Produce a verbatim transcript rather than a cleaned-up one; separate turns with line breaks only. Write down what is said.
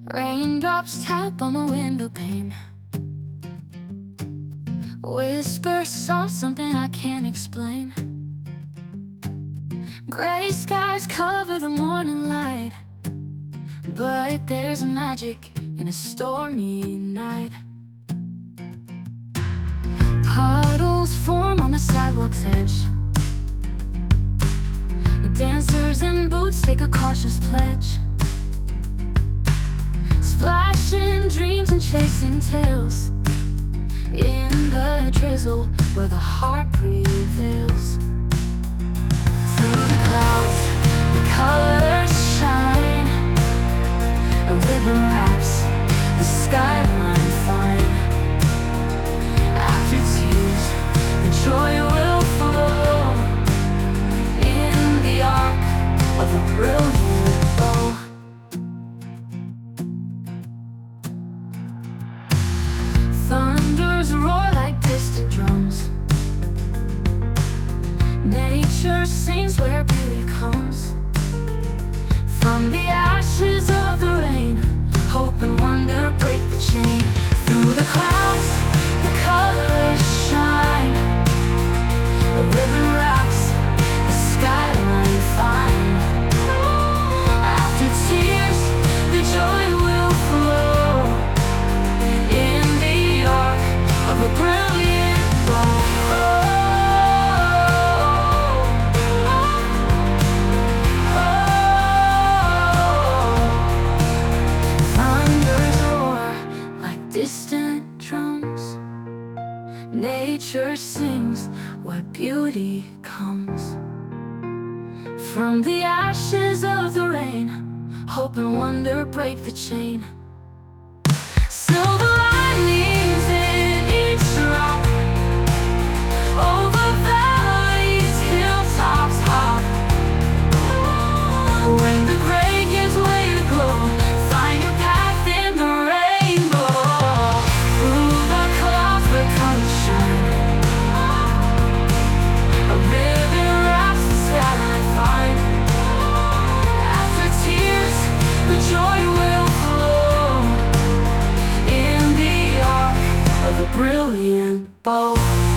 Raindrops tap on the window pane, whisper soft something I can't explain. Gray skies cover the morning light, but there's magic in a stormy night. Puddles form on the sidewalk's edge. The dancers in boots take a cautious pledge, splashing dreams and chasing tails in the drizzle where the heart prevails. Through the clouds, the colors shine. A river wraps the skyline fine. After tears, the joy will flow in the arc of a brilliant bow. Thunders roar like distant drums. Nature sings where beauty comes. From the ashes of the rain, hope and wonder break the chain. Through the clouds, the colors shine. A ribbon wraps the skyline fine. After tears, the joy will flow in the arc of a brilliant bow. Distant drums, nature sings where beauty comes. From the ashes of the rain, hope and wonder break the chain. Silver linings in each rock, over valleys, hilltops hop. When the gray gives way to glow, find your path in the rainbow. Through the clouds where colors shine, a ribbon wraps the skyline fine. After tears, the joy will flow in the arc of a brilliant bow.